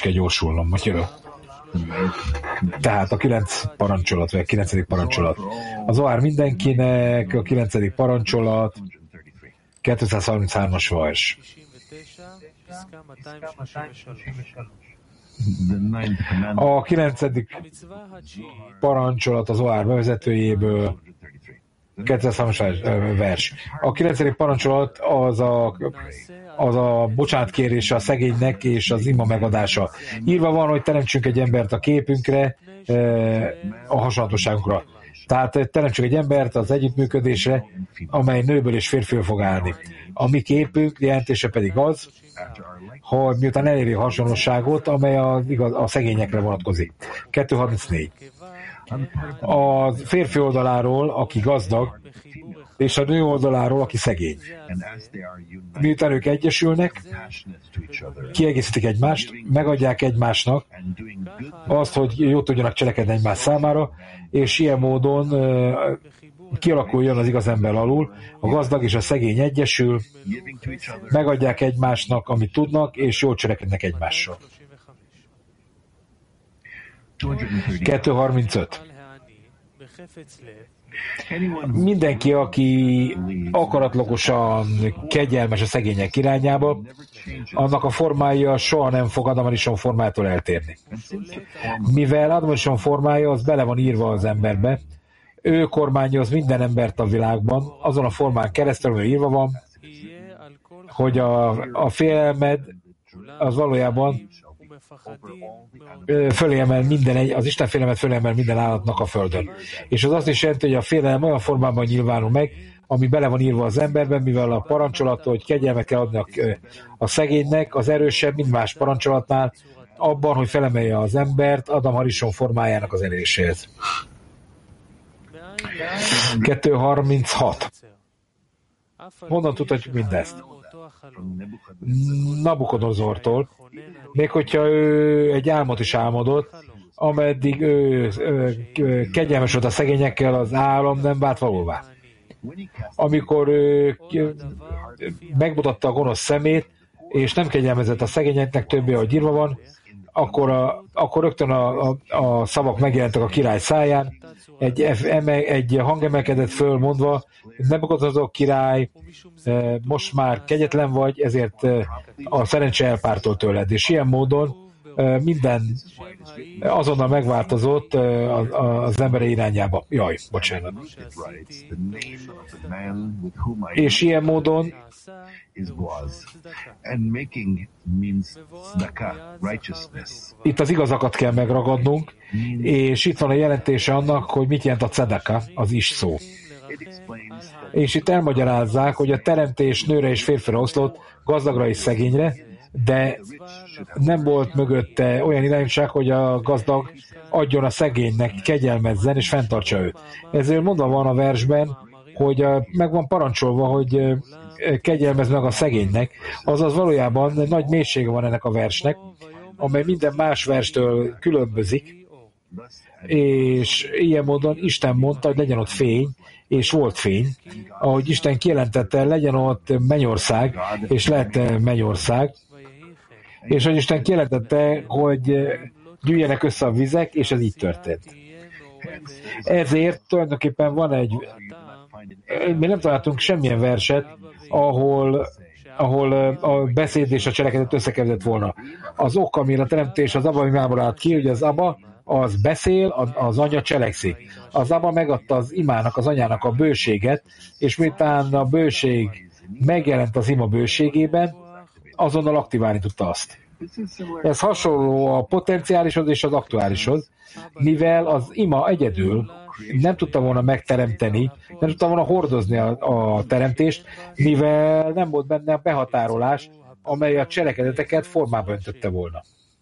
kell gyorsulnom, magyarul. Tehát a 9 parancsolat, vagy a 9. parancsolat. Az Zohár mindenkinek, a 9. parancsolat, 233-as vers. A 9. parancsolat az Zohár bevezetőjéből, 203-as vers. A 9. parancsolat az a bocsánatkérése a szegénynek és az ima megadása. Írva van, hogy teremtsünk egy embert a képünkre, a hasonlatosságunkra. Tehát teremtsünk egy embert az együttműködésre, amely nőből és férfiból fog állni. A mi képünk jelentése pedig az, hogy miután eléri a hasonlóságot, amely a szegényekre vonatkozik. 234. A férfi oldaláról, aki gazdag, és a nő oldaláról, aki szegény. Miután ők egyesülnek, kiegészítik egymást, megadják egymásnak azt, hogy jót tudjanak cselekedni egymás számára, és ilyen módon kialakuljon az igaz ember alul, a gazdag és a szegény egyesül, megadják egymásnak, amit tudnak, és jól cselekednek egymással. 235. Mindenki, aki akaratlagosan kegyelmes a szegények irányába, annak a formája soha nem fog Adam Arishon formájától eltérni. Mivel Adam Arishon formája az bele van írva az emberbe, ő kormányoz minden embert a világban, azon a formán keresztül, hogy írva van, hogy a félelmed az valójában az Isten félelmet fölémel minden állatnak a földön. És az azt is jelenti, hogy a félelem olyan formában nyilvánul meg, ami bele van írva az emberben, mivel a parancsolat, hogy kegyelmet kell adni a szegénynek, az erősebb, mint más parancsolatnál, abban, hogy felemelje az embert Adam Harishon formájának az eléréséhez. 236. Honnan tudhatjuk mindezt? Nabukodonozortól, még hogyha ő egy álmot is álmodott, ameddig ő kegyelmes volt a szegényekkel, az álom nem vált valóvá. Amikor ő megmutatta a gonosz szemét, és nem kegyelmezett a szegényeknek többé, ahogy írva van, akkor rögtön a szavak megjelentek a király száján, egy hang emelkedett föl mondva, Nabukodonozor király, most már kegyetlen vagy, ezért a szerencse elpártolt tőled. És ilyen módon minden azonnal megváltozott az embere irányába. Jaj, bocsánat. És ilyen módon itt az igazakat kell megragadnunk, és itt van a jelentése annak, hogy mit jelent a tzedaka, az is szó. És itt elmagyarázzák, hogy a teremtés nőre és férfira oszlott, gazdagra és szegényre, de nem volt mögötte olyan irányúság, hogy a gazdag adjon a szegénynek, kegyelmezzen és fenntartsa őt. Ezért mondva van a versben, hogy meg van parancsolva, hogy kegyelmez meg a szegénynek, azaz valójában nagy mélysége van ennek a versnek, amely minden más verstől különbözik, és ilyen módon Isten mondta, hogy legyen ott fény, és volt fény, ahogy Isten kijelentette, legyen ott mennyország, és lett mennyország, és hogy Isten kijelentette, hogy gyűjjenek össze a vizek, és ez így történt. Ezért tulajdonképpen van mi nem találtunk semmilyen verset, ahol a beszéd és a cselekedet összekeveredett volna. Az ok, amire a teremtés az Abba imából állt ki, hogy az Abba az beszél, az anya cselekszik. Az Abba megadta az imának, az anyának a bőséget, és miután a bőség megjelent az ima bőségében, azonnal aktiválni tudta azt. Ez hasonló a potenciálishoz és az aktuálishoz, mivel az ima egyedül nem tudta volna megteremteni, nem tudta volna hordozni a teremtést, mivel nem volt benne a behatárolás, amely a cselekedeteket formába öntötte volna.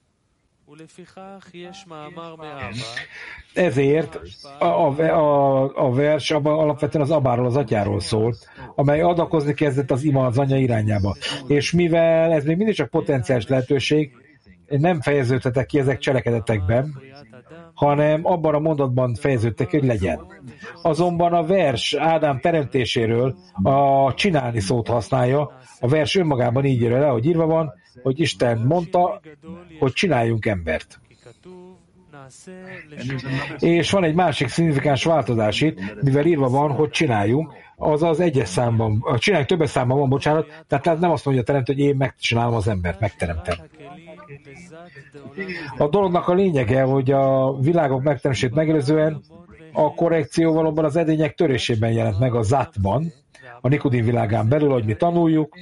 Ezért a vers alapvetően az Abáról, az atyáról szól, amely adakozni kezdett az ima az anya irányába. És mivel ez még mindig csak potenciális lehetőség, nem fejeződhetek ki ezek cselekedetekben, hanem abban a mondatban fejeződtek, hogy legyen. Azonban a vers Ádám teremtéséről a csinálni szót használja, a vers önmagában így írja le, hogy írva van, hogy Isten mondta, hogy csináljunk embert. És van egy másik szignifikáns változás itt, mivel írva van, hogy csináljunk, azaz egyes számban, csináljunk többes számban van, bocsánat, tehát nem azt mondja a teremtő, hogy én megcsinálom az embert, megteremtem. A dolognak a lényege, hogy a világok megteremtését megelőzően a korrekció valóban az edények törésében jelent meg a Zatban, a Nikodim világán belül, hogy mi tanuljuk.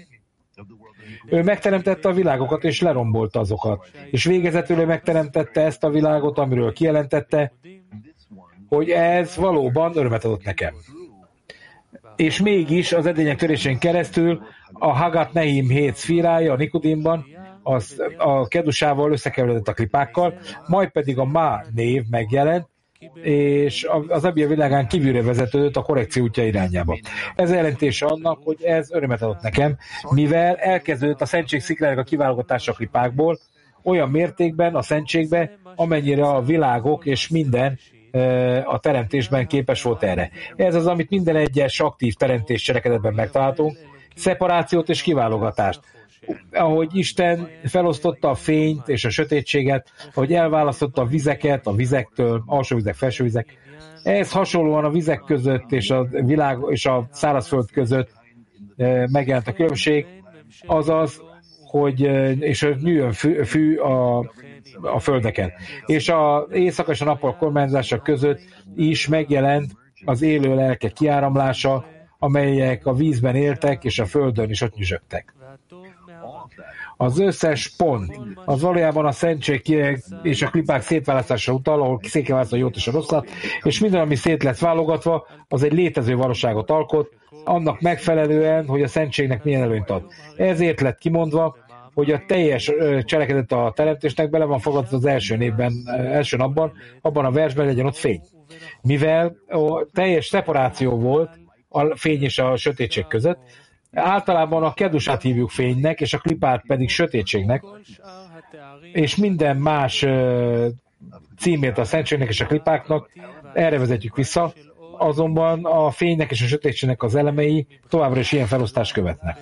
Ő megteremtette a világokat, és lerombolta azokat. És végezetül ő megteremtette ezt a világot, amiről kijelentette, hogy ez valóban örömet adott nekem. És mégis az edények törésén keresztül a Hagat Nehim 7 szfírája a Nikodimban a kedusával összekeveredett a klipákkal, majd pedig a Ma név megjelent, és az Abia világán kívülre vezetődött a korrekció útja irányába. Ez a jelentése annak, hogy ez örömet adott nekem, mivel elkezdődött a szentség sziklának a kiválogatása a klipákból, olyan mértékben a szentségbe, amennyire a világok és minden a teremtésben képes volt erre. Ez az, amit minden egyes aktív teremtés cselekedetben megtaláltunk, szeparációt és kiválogatást. Ahogy Isten felosztotta a fényt és a sötétséget, ahogy elválasztotta a vizeket a vizektől, alsó vizek, felső vizek, ehhez hasonlóan a vizek között és a világ és a szárazföld között megjelent a különbség, azaz, hogy és nőjön fű a földeken. És az éjszaka és a nappal kormányzása között is megjelent az élő lelkek kiáramlása, amelyek a vízben éltek, és a földön is ott nyüzsögtek. Az összes pont, az valójában a szentség és a klipák szétválasztása utal, ahol szét kell választani a jót és a rosszat, és minden, ami szét lett válogatva, az egy létező valóságot alkot, annak megfelelően, hogy a szentségnek milyen előnyt ad. Ezért lett kimondva, hogy a teljes cselekedet a teremtésnek bele van fogadva az első napban, abban a versben legyen ott fény. Mivel a teljes szeparáció volt a fény és a sötétség között, általában a kedusát hívjuk fénynek, és a klipát pedig sötétségnek, és minden más címét a szentségnek és a klipáknak erre vezetjük vissza, azonban a fénynek és a sötétségnek az elemei továbbra is ilyen felosztást követnek.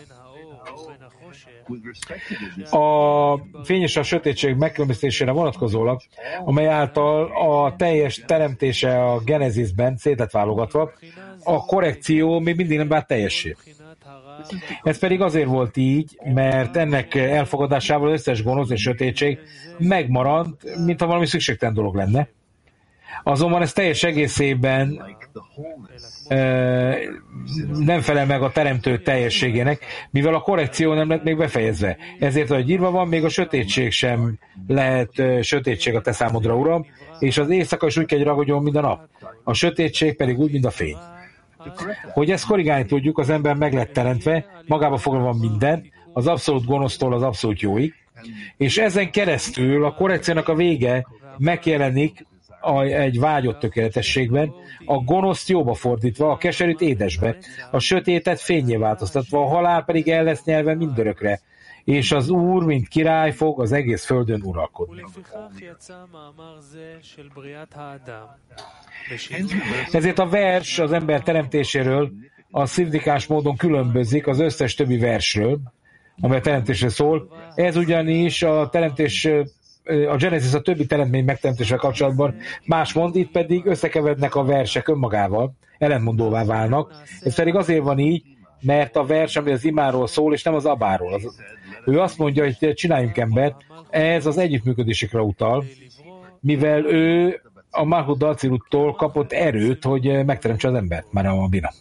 A fény és a sötétség megkülönböztetésére vonatkozólag, amely által a teljes teremtése a Genezisben szét lett válogatva, a korrekció még mindig nem vált teljessé. Ez pedig azért volt így, mert ennek elfogadásával az összes gonosz és sötétség megmaradt, mintha valami szükségtelen dolog lenne. Azonban ez teljes egészében nem felel meg a teremtő teljességének, mivel a korrekció nem lett még befejezve. Ezért, ahogy írva van, még a sötétség sem lehet sötétség a te számodra, Uram, és az éjszaka is úgy kell, hogy ragadjon, mint a nap. A sötétség pedig úgy, mint a fény. Hogy ezt korrigálni tudjuk, az ember meg lett teremtve, magába foglalva minden, az abszolút gonosztól az abszolút jóig, és ezen keresztül a korrekciónak a vége megjelenik egy vágyott tökéletességben, a gonoszt jóba fordítva, a keserűt édesbe, a sötétet fénnyé változtatva, a halál pedig el lesz nyelve mindörökre, és az Úr, mint király fog az egész földön uralkodni. Ezért a vers az ember teremtéséről a szignifikáns módon különbözik az összes többi versről, amely a teremtésről szól. Ez ugyanis a teremtés, a Genesis a többi teremtmény megteremtésével kapcsolatban más mond, itt pedig összekeverednek a versek önmagával, ellentmondóvá válnak. Ez pedig azért van így, mert a vers, ami az imáról szól, és nem az abáról. Ő azt mondja, hogy csináljunk embert, ez az együttműködésekre utal, mivel ő a Malchut Daciluttól kapott erőt, hogy megteremtse az embert, már a Bina.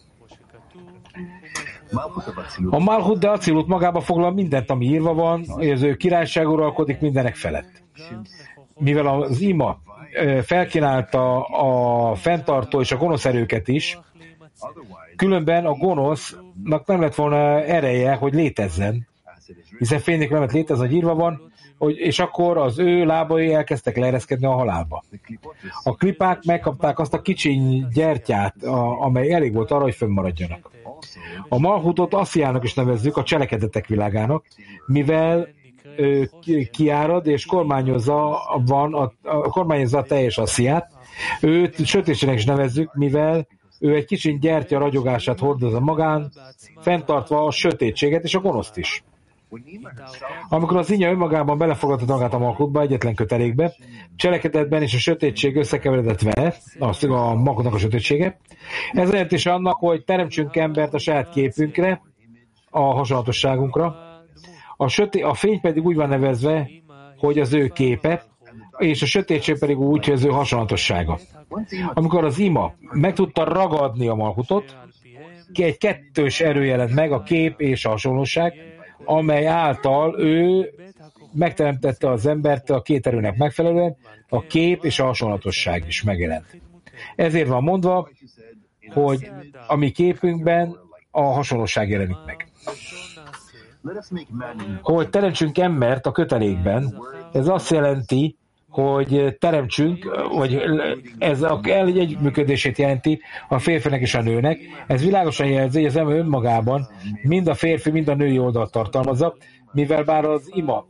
A Malchut Dacilut magába foglal mindent, ami írva van, hogy az ő királyság uralkodik mindenek felett. Mivel az ima felkínálta a fenntartó és a gonosz erőket is, különben a gonosznak nem lett volna ereje, hogy létezzen, hiszen fénynek nem lett létezni, hogy írva van, és akkor az ő lábai elkezdtek leereszkedni a halálba. A klipák megkapták azt a kicsiny gyertyát, amely elég volt arra, hogy fönnmaradjanak. A Malchutot Assziának is nevezzük, a cselekedetek világának, mivel kiárad és kormányozza a teljes Assziát. Őt sötétségnek is nevezzük, mivel ő egy kicsiny gyertya ragyogását hordozza magán, fenntartva a sötétséget és a gonoszt is. Amikor az inya önmagában belefogadta magát a malkutba, egyetlen kötelékbe, cselekedetben és a sötétség összekeveredett vele, az a malkutnak a sötétsége. Ez jelentése annak, hogy teremtsünk embert a saját képünkre, a hasonlatosságunkra. A fény pedig úgy van nevezve, hogy az ő képe, és a sötétség pedig úgy, hogy az ő hasonlatossága. Amikor az ima meg tudta ragadni a malkutot, egy kettős erő jelent meg, a kép és a hasonlóság, amely által ő megteremtette az embert a két erőnek megfelelően, a kép és a hasonlatosság is megjelent. Ezért van mondva, hogy a mi képünkben a hasonlóság jelenik meg. Hogy teremtsünk embert a kötelékben, ez azt jelenti, hogy teremtsünk, vagy ez egy együttműködését jelenti a férfinek és a nőnek. Ez világosan jelzi, hogy az ember önmagában mind a férfi, mind a női oldalt tartalmazza, mivel bár az ima,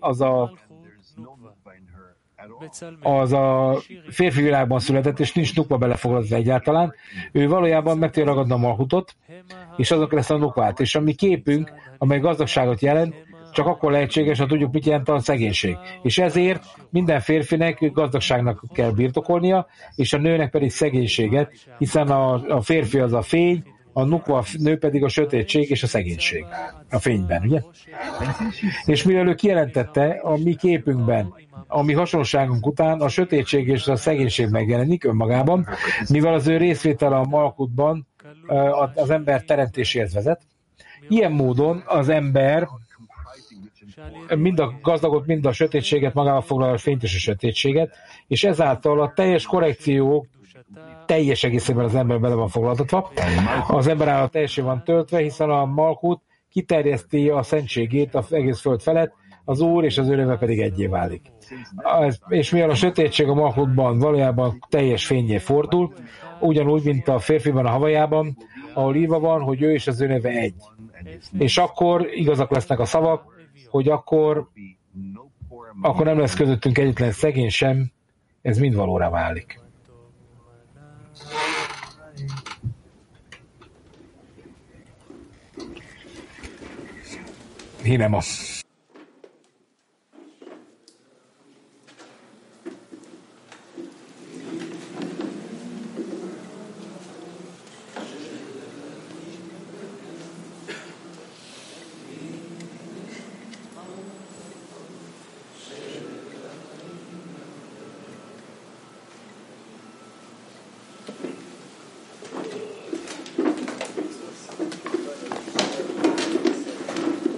az a férfi világban született, és nincs nukva belefoglalva egyáltalán, ő valójában meg tudja ragadni a malkutot, és azok lesz a nukvát. És a mi képünk, amely gazdagságot jelent, csak akkor lehetséges, ha tudjuk, mit jelent a szegénység. És ezért minden férfinek gazdagságnak kell birtokolnia, és a nőnek pedig szegénységet, hiszen a férfi az a fény, a nukva, a nő pedig a sötétség és a szegénység a fényben, ugye? És mivel ő kijelentette a mi képünkben, a mi hasonlóságunk után a sötétség és a szegénység megjelenik önmagában, mivel az ő részvétele a malkutban az ember teremtéséhez vezet. Ilyen módon az ember mind a gazdagot, mind a sötétséget magával foglalja, a fényt és a sötétséget, és ezáltal a teljes korrekció teljes egészében az ember bele van foglaltatva. Az ember állat teljesen van töltve, hiszen a malkut kiterjeszti a szentségét az egész föld felett, az Úr és az ő neve pedig egyé válik. És mivel a sötétség a malkutban valójában teljes fényé fordul, ugyanúgy, mint a férfiban a havajában, ahol írva van, hogy ő és az ő neve egy. És akkor igazak lesznek a szavak, hogy akkor nem lesz közöttünk egyetlen szegény sem, ez mind valóra válik. Hinema.